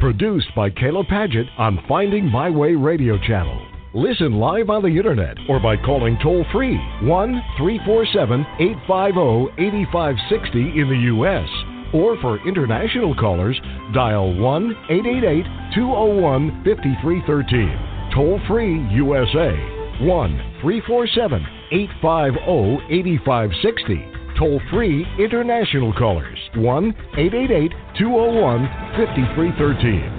Produced by Caleb Paget on Finding My Way Radio Channel. Listen live on the internet or by calling toll-free 1-347-850-8560 in the U.S. Or for international callers, dial 1-888-201-5313. Toll-free USA, 1-347-850-8560. Toll-free international callers, 1-888-201-5313.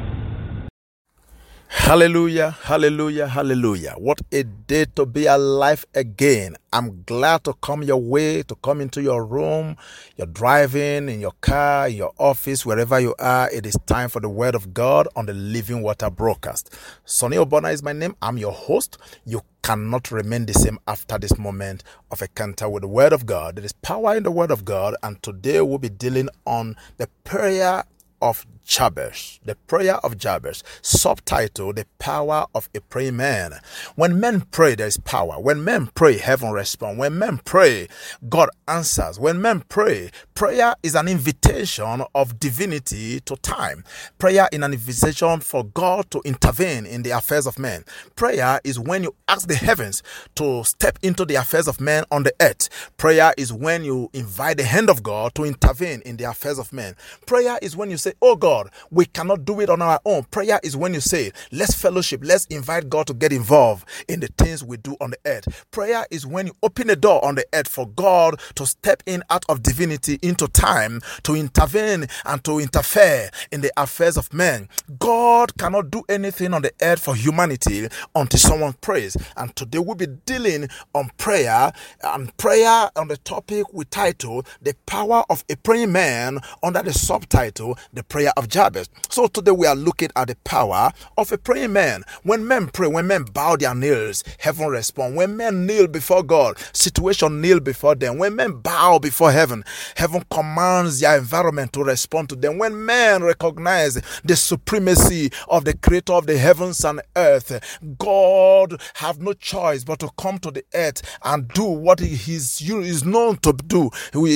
Hallelujah, hallelujah, hallelujah. What a day to be alive again. I'm glad to come your way, to come into your room. You're driving, in your car, in your office, wherever you are. It is time for the Word of God on the Living Water broadcast. Sonny Obona is my name. I'm your host. You cannot remain the same after this moment of encounter with the Word of God. There is power in the Word of God, and today we'll be dealing on the prayer of Jabez, the prayer of Jabez, subtitle, the power of a praying man. When men pray, there is power. When men pray, heaven responds. When men pray, God answers. When men pray, prayer is an invitation of divinity to time. Prayer is an invitation for God to intervene in the affairs of men. Prayer is when you ask the heavens to step into the affairs of men on the earth. Prayer is when you invite the hand of God to intervene in the affairs of men. Prayer is when you say, oh God, we cannot do it on our own. Prayer is when you say, let's fellowship, let's invite God to get involved in the things we do on the earth. Prayer is when you open a door on the earth for God to step in out of divinity into time, to intervene and to interfere in the affairs of men. God cannot do anything on the earth for humanity until someone prays. And today we'll be dealing on prayer, and prayer on the topic we title The Power of a Praying Man, under the subtitle The Prayer of Jabez. So today we are looking at the power of a praying man. When men pray, when men bow their knees, heaven responds. When men kneel before God, situation kneel before them. When men bow before heaven, heaven commands their environment to respond to them. When men recognize the supremacy of the creator of the heavens and earth, God have no choice but to come to the earth and do what he is known to do.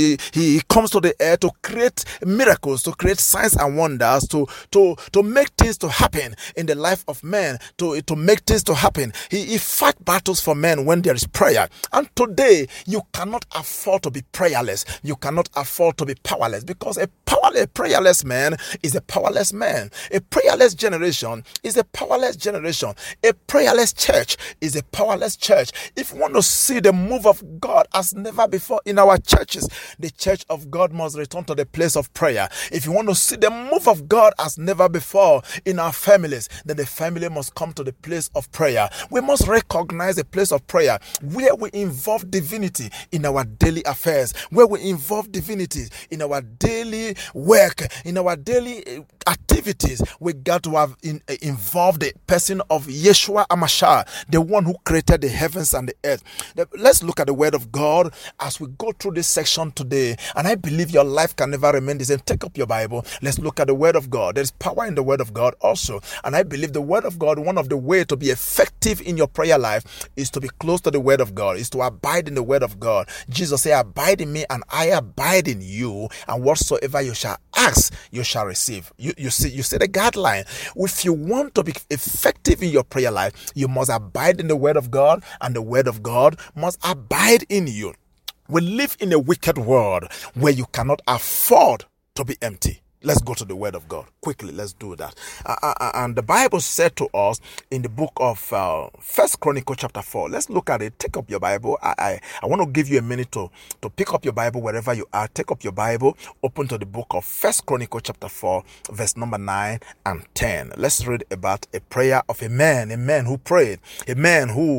He comes to the earth to create miracles, to create signs and wonders, to make things to happen in the life of men, to make things to happen. He fight battles for men when there is prayer. And today, you cannot afford to be prayerless. You cannot afford to be powerless, because a prayerless man is a powerless man. A prayerless generation is a powerless generation. A prayerless church is a powerless church. If you want to see the move of God as never before in our churches, the church of God must return to the place of prayer. If you want to see the move of God as never before in our families, then the family must come to the place of prayer. We must recognize the place of prayer where we involve divinity in our daily affairs, where we involve divinity in our daily work, in our daily activities. We got to have involved the person of Yeshua HaMashiach, the one who created the heavens and the earth. Let's look at the word of God as we go through this section today, and I believe your life can never remain the same. Take up your Bible. Let's look at the word of God. There's power in the word of God also, and I believe the word of God, one of the ways to be effective in your prayer life is to be close to the word of God, is to abide in the word of God. Jesus said, abide in me and I abide in you, and whatsoever you shall ask, you shall receive. You see the guideline. If you want to be effective in your prayer life, you must abide in the word of God, and the word of God must abide in you. We live in a wicked world where you cannot afford to be empty. Let's go to the word of God. Quickly, let's do that. And the Bible said to us in the book of First Chronicle chapter 4. Let's look at it. Take up your Bible. I want to give you a minute to pick up your Bible wherever you are. Take up your Bible. Open to the book of First Chronicle chapter 4, verse number 9 and 10. Let's read about a prayer of a man who prayed, a man who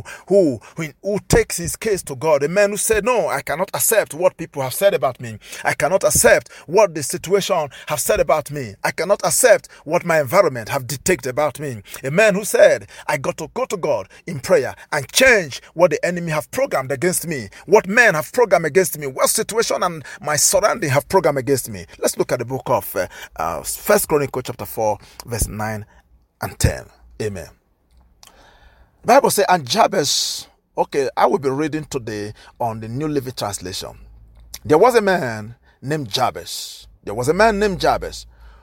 takes his case to God, a man who said, no, I cannot accept what people have said about me. I cannot accept what the situation have said about me. I cannot accept what my environment have dictated about me. A man who said, I got to go to God in prayer and change what the enemy have programmed against me, what men have programmed against me, what situation and my surrounding have programmed against me. Let's look at the book of First Chronicle chapter 4, verse 9 and 10. Amen. The Bible says, and Jabez, I will be reading today on the New Living Translation. There was a man named Jabez.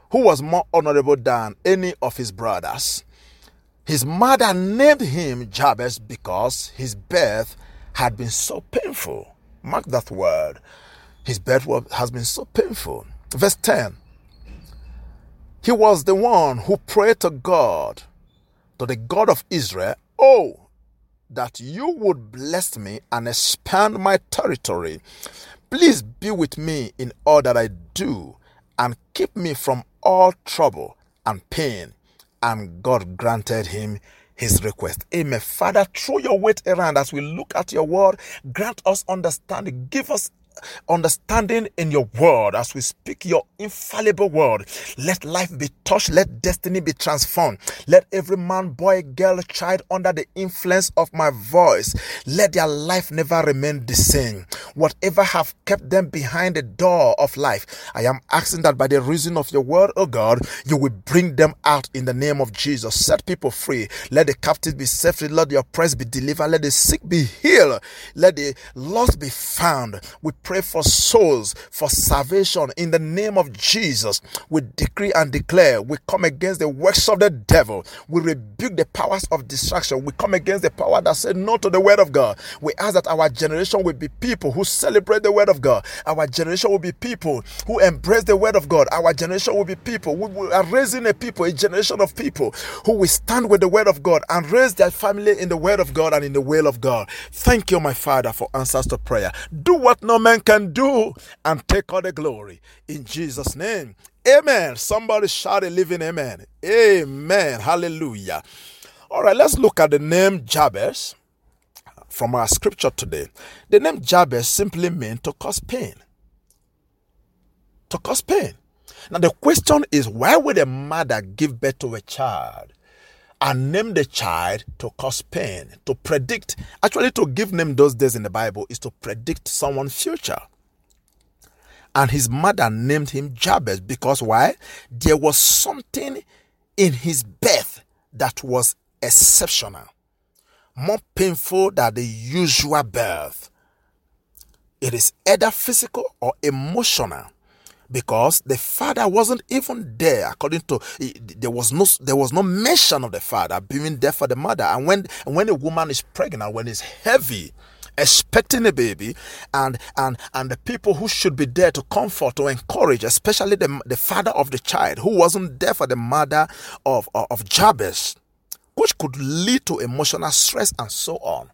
who was more honorable than any of his brothers. His mother named him Jabez because his birth had been so painful. Mark that word. His birth has been so painful. Verse 10. He was the one who prayed to God, to the God of Israel, "Oh, that you would bless me and expand my territory. Please be with me in all that I do and keep me from all trouble and pain." And God granted him his request. Amen. Father, throw your weight around as we look at your word. Grant us understanding. Give us understanding in your word as we speak your infallible word. Let life be touched. Let destiny be transformed. Let every man, boy, girl, child under the influence of my voice, let their life never remain the same. Whatever have kept them behind the door of life, I am asking that by the reason of your word, oh God, you will bring them out in the name of Jesus. Set people free. Let the captives be set free. Let the oppressed be delivered. Let the sick be healed. Let the lost be found. We pray for souls, for salvation in the name of Jesus. We decree and declare, we come against the works of the devil. We rebuke the powers of distraction. We come against the power that said no to the word of God. We ask that our generation will be people who celebrate the word of God. Our generation will be people who embrace the word of God. Our generation will be people. We are raising a generation of people who will stand with the word of God and raise their family in the word of God and in the will of God. Thank you, my Father, for answers to prayer. Do what no man can do and take all the glory. In Jesus' name, amen. Somebody shout a living amen. Amen. Hallelujah. All right, let's look at the name Jabez from our scripture today. The name Jabez simply means to cause pain. To cause pain. Now the question is, why would a mother give birth to a child and name the child to cause pain, to predict? Actually, to give name those days in the Bible is to predict someone's future. And his mother named him Jabez because why? There was something in his birth that was exceptional, more painful than the usual birth. It is either physical or emotional, because the father wasn't even there. According to, there was no mention of the father being there for the mother. And when a woman is pregnant, when it's heavy, expecting a baby, and the people who should be there to comfort, to encourage, especially the father of the child, who wasn't there for the mother of Jabez, which could lead to emotional stress and so on.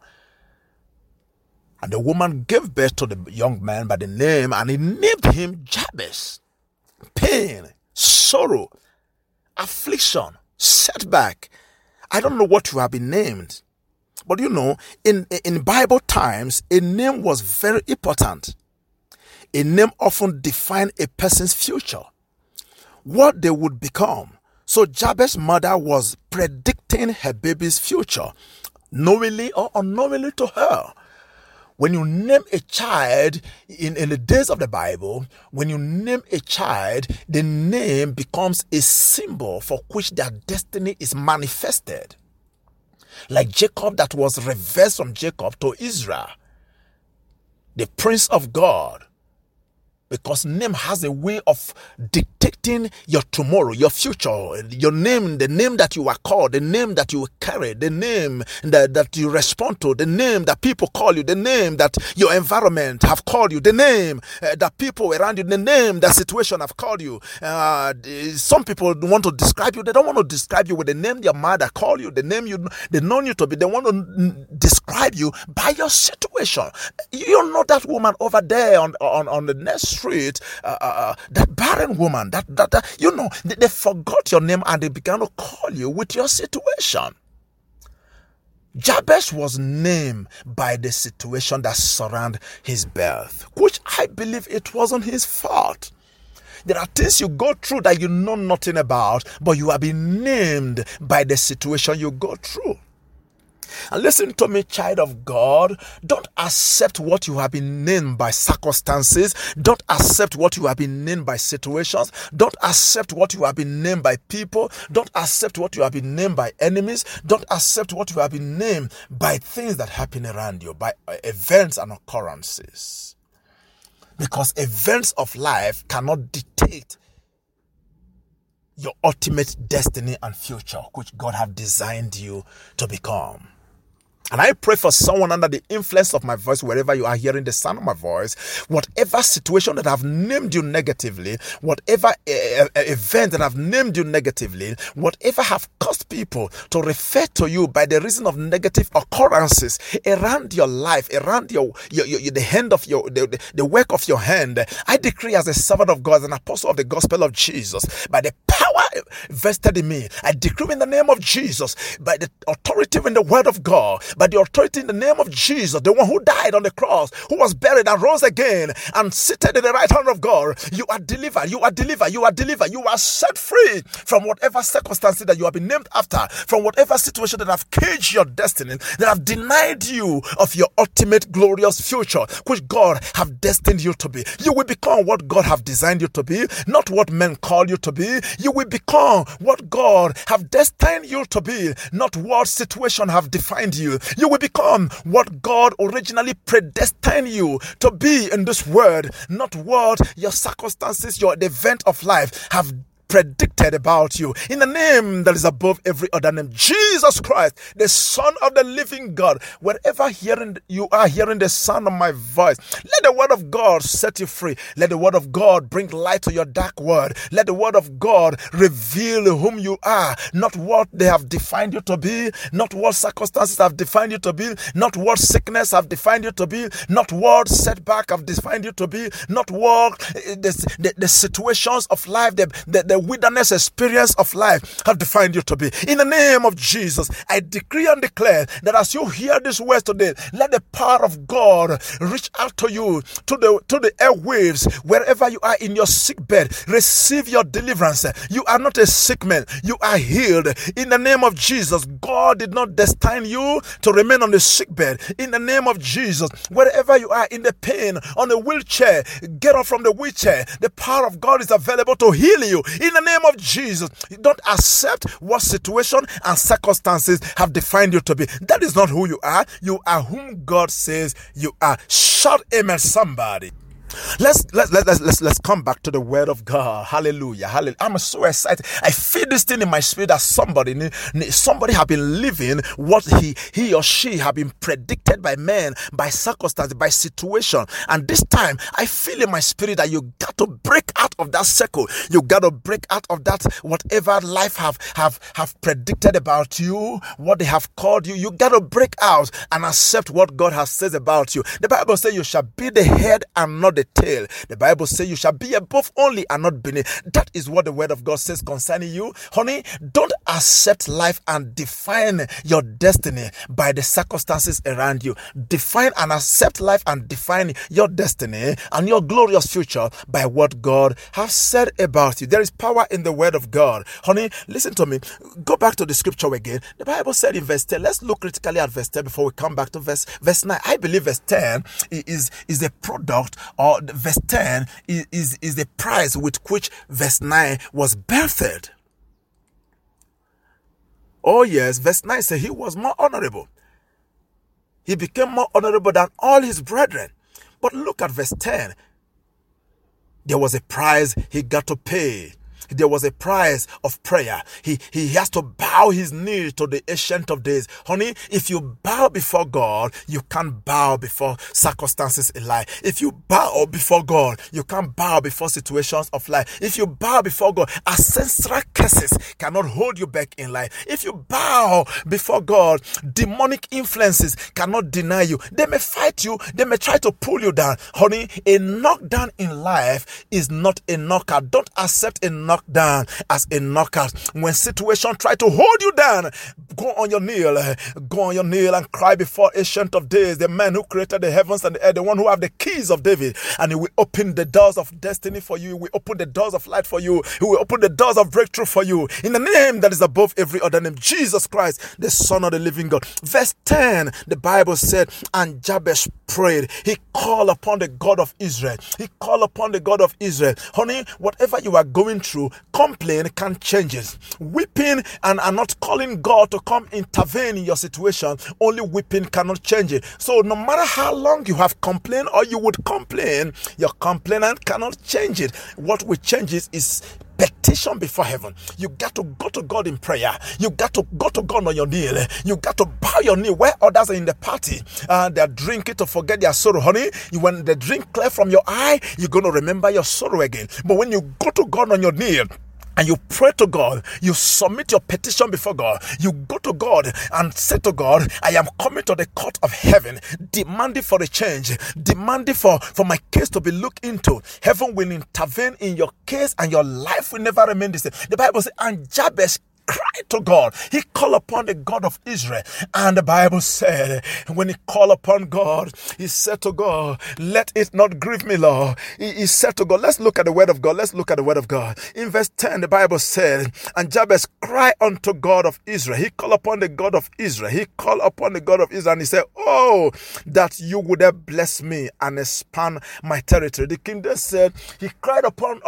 And the woman gave birth to the young man by the name, and he named him Jabez. Pain, sorrow, affliction, setback. I don't know what you have been named. But you know, in Bible times, a name was very important. A name often defined a person's future, what they would become. So Jabez's mother was predicting her baby's future, knowingly or unknowingly to her. When you name a child in the days of the Bible, when you name a child, the name becomes a symbol for which their destiny is manifested. Like Jacob, that was reversed from Jacob to Israel, the Prince of God. Because name has a way of dictating your tomorrow, your future, your name, the name that you are called, the name that you carry, the name that you respond to, the name that people call you, the name that your environment have called you, the name that people around you, the name that situation have called you. Some people want to describe you. They don't want to describe you with the name your mother called you, the name they know you to be. They want to describe you by your situation. You know that woman over there on the next street, that barren woman, that you know, they forgot your name and they began to call you with your situation. Jabez was named by the situation that surrounded his birth, which I believe it wasn't his fault. There are things you go through that you know nothing about, but you have been named by the situation you go through. And listen to me, child of God. Don't accept what you have been named by circumstances. Don't accept what you have been named by situations. Don't accept what you have been named by people. Don't accept what you have been named by enemies. Don't accept what you have been named by things that happen around you, by events and occurrences. Because events of life cannot dictate your ultimate destiny and future, which God have designed you to become. And I pray for someone under the influence of my voice, wherever you are hearing the sound of my voice, whatever situation that I've named you negatively, whatever event that I've named you negatively, whatever have caused people to refer to you by the reason of negative occurrences around your life, around the hand of the work of your hand, I decree as a servant of God, as an apostle of the gospel of Jesus, by the power vested in me, I decree in the name of Jesus, by the authority in the word of God, by the authority in the name of Jesus, the one who died on the cross, who was buried and rose again and seated in the right hand of God, you are delivered, you are delivered, you are delivered, you are set free from whatever circumstances that you have been named after, from whatever situation that have caged your destiny, that have denied you of your ultimate glorious future, which God have destined you to be. You will become what God have designed you to be, not what men call you to be. You will become what God have destined you to be, not what situation have defined you. You will become what God originally predestined you to be in this world, not what your circumstances, the event of life have predicted about you. In the name that is above every other name, Jesus Christ, the Son of the living God, wherever you are hearing the sound of my voice, let the word of God set you free. Let the word of God bring light to your dark world. Let the word of God reveal whom you are, not what they have defined you to be, not what circumstances have defined you to be, not what sickness have defined you to be, not what setback have defined you to be, not what the situations of life, the wilderness experience of life have defined you to be. In the name of Jesus, I decree and declare that as you hear this word today, let the power of God reach out to you, to the airwaves, wherever you are in your sick bed. Receive your deliverance. You are not a sick man. You are healed. In the name of Jesus, God did not destine you to remain on the sick bed. In the name of Jesus, wherever you are in the pain, on a wheelchair, get up from the wheelchair. The power of God is available to heal you. In the name of Jesus, don't accept what situation and circumstances have defined you to be. That is not who you are. You are whom God says you are. Shout amen, somebody. Let's come back to the word of God. Hallelujah. Hallelujah. I'm so excited. I feel this thing in my spirit that somebody have been living what he or she have been predicted by men, by circumstance, by situation. And this time I feel in my spirit that you got to break out of that circle. You got to break out of that whatever life have predicted about you, what they have called you. You got to break out and accept what God has said about you. The Bible says you shall be the head and not the tail. The Bible says you shall be above only and not beneath. That is what the word of God says concerning you. Honey, don't accept life and define your destiny by the circumstances around you. Define and accept life and define your destiny and your glorious future by what God has said about you. There is power in the word of God. Honey, listen to me. Go back to the scripture again. The Bible said in verse 10, let's look critically at verse 10 before we come back to verse 9. I believe verse 10 is a product, or verse 10 is the price with which verse 9 was birthed. Oh yes, verse 9 says he was more honorable. He became more honorable than all his brethren. But look at verse 10. There was a price he got to pay. There was a price of prayer. He has to bow his knee to the Ancient of Days. Honey, if you bow before God, you can't bow before circumstances in life. If you bow before God, you can't bow before situations of life. If you bow before God, ancestral curses cannot hold you back in life. If you bow before God, demonic influences cannot deny you. They may fight you. They may try to pull you down. Honey, a knockdown in life is not a knockout. Don't accept a knockdown as a knockout. When situation try to hold you down, go on your knee and cry before Ancient of Days, the man who created the heavens and the earth, the one who have the keys of David, and he will open the doors of destiny for you. He will open the doors of light for you. He will open the doors of breakthrough for you. In the name that is above every other name, Jesus Christ, the Son of the living God. Verse 10, the Bible said, and Jabez prayed. He called upon the God of Israel. He called upon the God of Israel. Honey, whatever you are going through, complain can't change it. Weeping and not calling God to come intervene in your situation, only weeping cannot change it. So no matter how long you have complained or you would complain, your complainant cannot change it. What will change it is petition before heaven. You got to go to God in prayer. You got to go to God on your knee. You got to bow your knee where others are in the party. They're drinking to forget their sorrow, honey. When the drink clear from your eye, you're going to remember your sorrow again. But when you go to God on your knee, and you pray to God, you submit your petition before God, you go to God and say to God, I am coming to the court of heaven, demanding for a change, demanding for my case to be looked into. Heaven will intervene in your case and your life will never remain the same. The Bible says, and Jabez cried to God. He called upon the God of Israel. And the Bible said, when he called upon God, he said to God, let it not grieve me, Lord. He said to God, let's look at the word of God. Let's look at the word of God. In verse 10, the Bible said, and Jabez cried unto God of Israel. He called upon the God of Israel. He called upon the God of Israel and he said, oh, that you would have blessed me and expand my territory. The king then said, he cried upon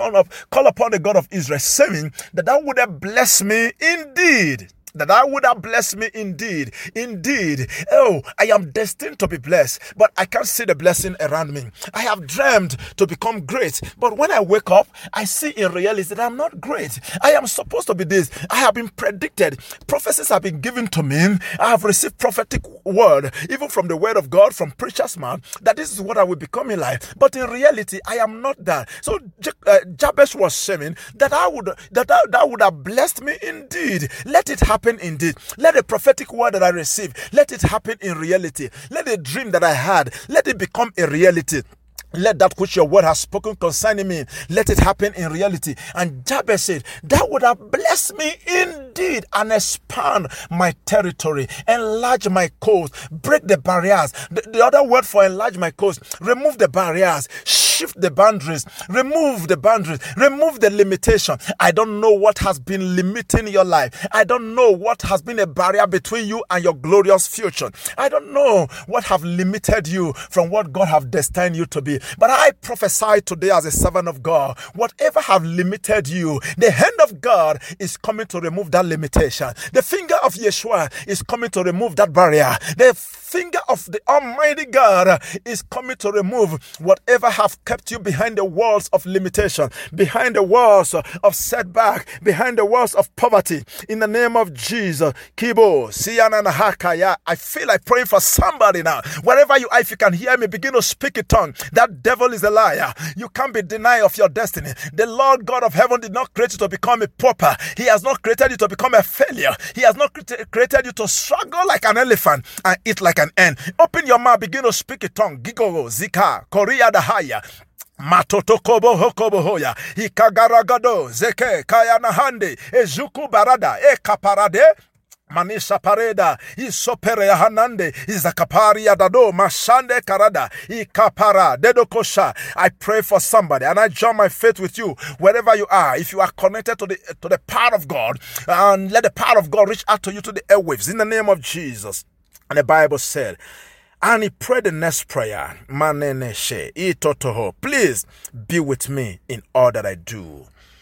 the God of Israel, saying that thou would have blessed me indeed. That I would have blessed me indeed. Indeed. Oh, I am destined to be blessed, but I can't see the blessing around me. I have dreamed to become great, but when I wake up, I see in reality that I'm not great. I am supposed to be this. I have been predicted. Prophecies have been given to me. I have received prophetic word, even from the word of God, from preacher's mouth, that this is what I will become in life. But in reality, I am not that. So Jabez was saying that I would have blessed me indeed. Let it happen indeed. Let the prophetic word that I received, let it happen in reality. Let the dream that I had, let it become a reality. Let that which your word has spoken concerning me, let it happen in reality. And Jabez said, that would have blessed me indeed and expand my territory, enlarge my coast, break the barriers. The other word for enlarge my coast, remove the barriers, shift the boundaries, remove the boundaries, remove the limitation. I don't know what has been limiting your life. I don't know what has been a barrier between you and your glorious future. I don't know what have limited you from what God have destined you to be. But I prophesy today as a servant of God, whatever have limited you, the hand of God is coming to remove that limitation. The finger of Yeshua is coming to remove that barrier. The finger of the Almighty God is coming to remove whatever have kept you behind the walls of limitation, behind the walls of setback, behind the walls of poverty. In the name of Jesus, Kibo, Siyana Hakaya, I feel like praying for somebody now. Wherever you are, if you can hear me, begin to speak in tongue. That devil is a liar. You can't be denied of your destiny. The Lord God of heaven did not create you to become a pauper. He has not created you to become a failure. He has not created you to struggle like an elephant and eat like an ant. Open your mouth, begin to speak in tongue. Gigogo, Zika, Korea Dahaya. Matotokobo hokobo hoya ikagaragado zeke kaya nahande ezuku barada kaparade Manisha pareda isopere hanande izakapari adado mashande karada ikapara dedokosha. I pray for somebody and I join my faith with you wherever you are. If you are connected to the power of God, and let the power of God reach out to you to the airwaves in the name of Jesus. And the Bible said, and he prayed the next prayer, Maneneshe itotoho. Please be with me in all that I do.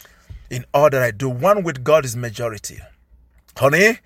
In all that I do, one with God is majority. Honey,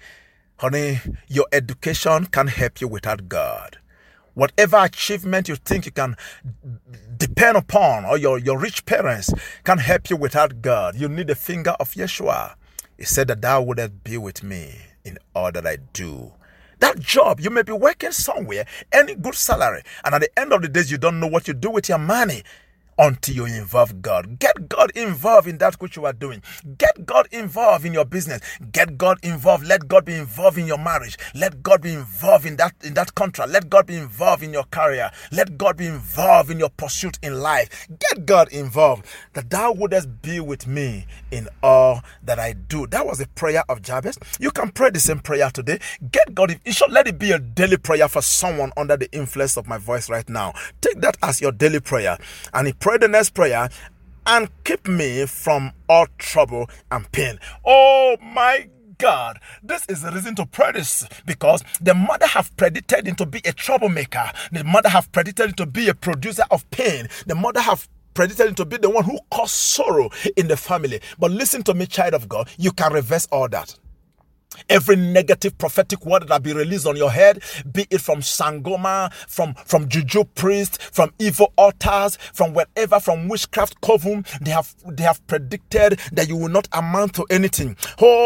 your education can't help you without God. Whatever achievement you think you can depend upon, or your rich parents can't help you without God. You need the finger of Yeshua. He said that thou wouldest be with me in all that I do. That job, you may be working somewhere, any good salary, and at the end of the day, you don't know what you do with your money until you involve God. Get God involved in that which you are doing. Get God involved in your business. Get God involved. Let God be involved in your marriage. Let God be involved in that contract. Let God be involved in your career. Let God be involved in your pursuit in life. Get God involved, that thou wouldest be with me in all that I do. That was a prayer of Jabez. You can pray the same prayer today. Get God in. You should let it be a daily prayer for someone under the influence of my voice right now. Take that as your daily prayer. And he prayed the next prayer, and keep me from all trouble and pain. Oh my God, this is the reason to pray this, because the mother have predicted him to be a troublemaker. The mother have predicted him to be a producer of pain. The mother have predicted him to be the one who caused sorrow in the family. But listen to me, child of God, you can reverse all that. Every negative prophetic word that be released on your head, be it from Sangoma, from juju priest, from evil altars, from wherever, from witchcraft coven, they have predicted that you will not amount to anything. Oh,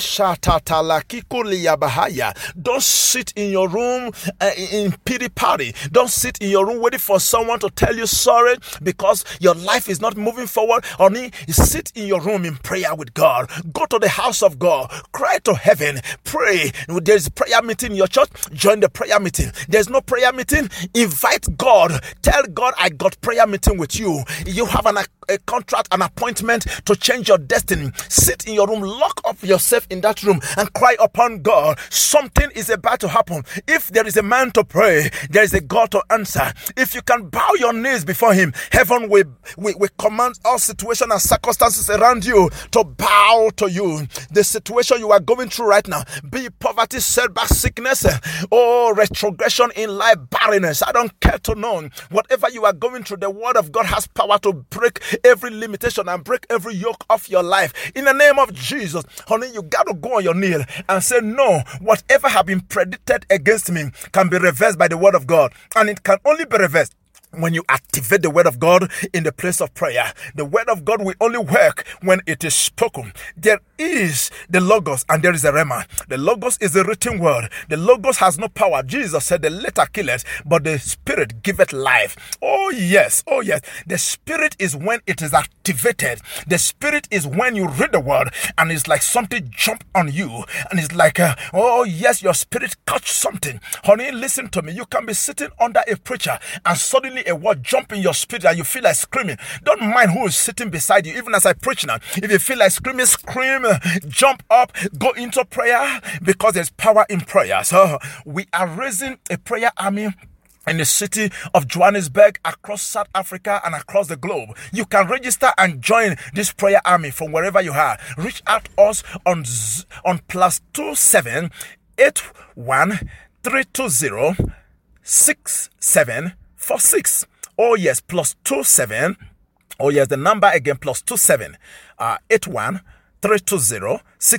don't sit in your room in pity party. Don't sit in your room waiting for someone to tell you sorry because your life is not moving forward. Only sit in your room in prayer with God. Go to the house of God. Cry to heaven. Pray. There's a prayer meeting in your church. Join the prayer meeting. There's no prayer meeting. Invite God. Tell God, I got prayer meeting with you. You have a contract, an appointment to change your destiny. Sit in your room. Lock up yourself in that room and cry upon God. Something is about to happen. If there is a man to pray, there is a God to answer. If you can bow your knees before him, heaven will command all situations and circumstances around you to bow to you. The situation you are going through right now, be it poverty, setback, sickness, or retrogression in life, barrenness, I don't care to know. Whatever you are going through, the word of God has power to break every limitation and break every yoke off your life. In the name of Jesus, honey, you got to go on your knee and say, no, whatever have been predicted against me can be reversed by the word of God. And it can only be reversed when you activate the word of God in the place of prayer. The word of God will only work when it is spoken. There is the Logos and there is the Rhema. The Logos is the written word. The Logos has no power. Jesus said the letter killeth, but the Spirit giveth life. Oh yes, oh yes. The Spirit is when it is activated. The Spirit is when you read the word and it's like something jump on you. And it's like, oh yes, your spirit catch something. Honey, listen to me. You can be sitting under a preacher and suddenly a word jump in your spirit and you feel like screaming. Don't mind who is sitting beside you. Even as I preach now, if you feel like screaming, scream, jump up, go into prayer, because there's power in prayer. So we are raising a prayer army in the city of Johannesburg, across South Africa and across the globe. You can register and join this prayer army from wherever you are. Reach out to us on +27 81 320 6746. Oh yes, +27. Oh yes, the number again, +27 81 320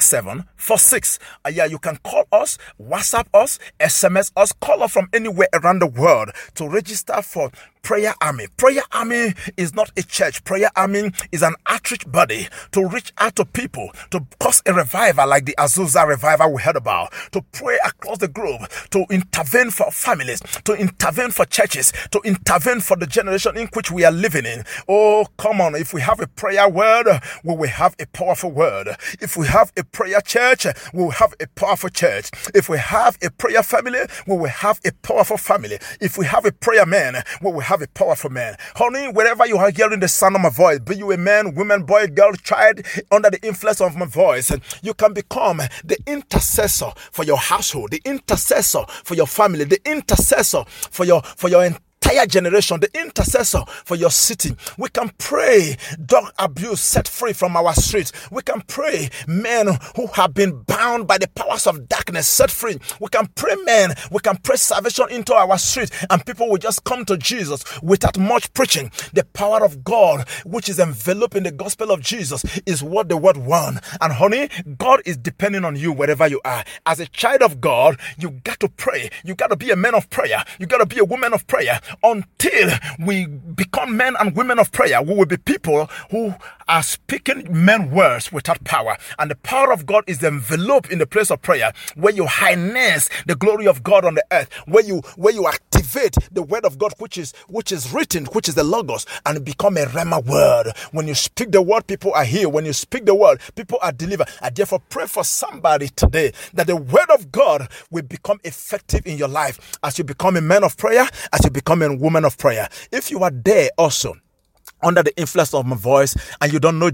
6746. Yeah, you can call us, WhatsApp us, SMS us, call us from anywhere around the world to register for Prayer Army. Prayer Army is not a church. Prayer Army is an outreach body to reach out to people, to cause a revival like the Azusa revival we heard about, to pray across the globe, to intervene for families, to intervene for churches, to intervene for the generation in which we are living in. Oh, come on. If we have a prayer word, we will have a powerful word. If we have a prayer church, we will have a powerful church. If we have a prayer family, we will have a powerful family. If we have a prayer man, we will have a powerful man. Honey, wherever you are hearing the sound of my voice, be you a man, woman, boy, girl, child, under the influence of my voice, you can become the intercessor for your household, the intercessor for your family, the intercessor for your entire generation, the intercessor for your city. We can pray drug abuse set free from our streets. We can pray men who have been bound by the powers of darkness set free. We can pray men, we can pray salvation into our streets, and people will just come to Jesus without much preaching. The power of God, which is enveloped in the gospel of Jesus, is what the word won. And honey, God is depending on you wherever you are. As a child of God, you got to pray. You got to be a man of prayer. You got to be a woman of prayer. Until we become men and women of prayer, we will be people who are speaking men words without power. And the power of God is enveloped in the place of prayer, where you harness the glory of God on the earth, where you activate the word of God, which is written, which is the Logos, and become a Rhema word. When you speak the word, people are healed. When you speak the word, people are delivered. I therefore pray for somebody today that the word of God will become effective in your life as you become a man of prayer, as you become a woman of prayer. If you are there also under the influence of my voice and you don't know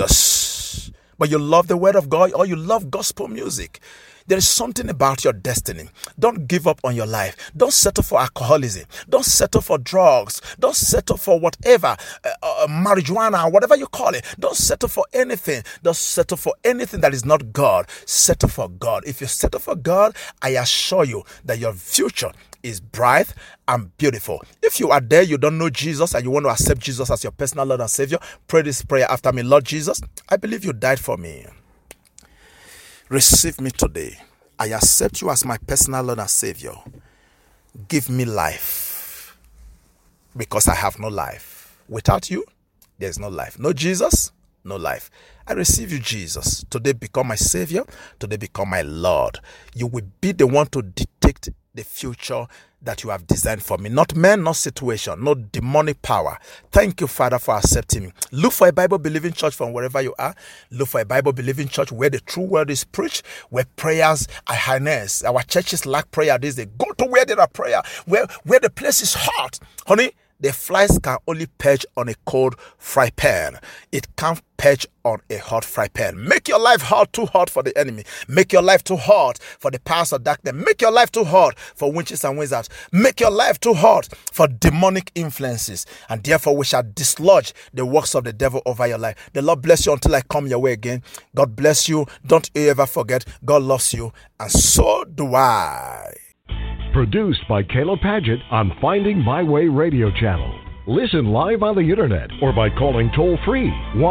Jesus, but you love the word of God or you love gospel music, there is something about your destiny. Don't give up on your life. Don't settle for alcoholism. Don't settle for drugs. Don't settle for whatever, marijuana, whatever you call it. Don't settle for anything. Don't settle for anything that is not God. Settle for God. If you settle for God, I assure you that your future is bright and beautiful. If you are there, you don't know Jesus, and you want to accept Jesus as your personal Lord and Savior, pray this prayer after me. Lord Jesus, I believe you died for me. Receive me today. I accept you as my personal Lord and Savior. Give me life, because I have no life. Without you, there's no life. No Jesus, no life. I receive you, Jesus. Today become my Savior. Today become my Lord. You will be the one to dictate the future that you have designed for me. Not man, not situation, no demonic power. Thank you, Father, for accepting me. Look for a Bible-believing church from wherever you are. Look for a Bible-believing church where the true word is preached, where prayers are harnessed. Our churches lack prayer these days. Go to where there are prayer, where the place is hot. Honey, the flies can only perch on a cold fry pan. It can't perch on a hot fry pan. Make your life too hot for the enemy. Make your life too hot for the powers of darkness. Make your life too hot for witches and wizards. Make your life too hot for demonic influences. And therefore we shall dislodge the works of the devil over your life. The Lord bless you until I come your way again. God bless you. Don't ever forget, God loves you, and so do I. Produced by Caleb Paget on Finding My Way radio channel. Listen live on the internet or by calling toll-free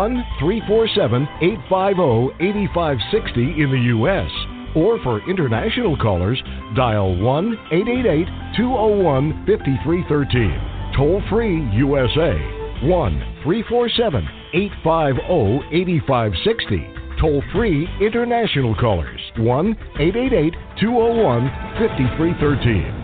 1-347-850-8560 in the U.S. Or for international callers, dial 1-888-201-5313. Toll-free USA 1-347-850-8560. Toll-free international callers 1-888-201-5313.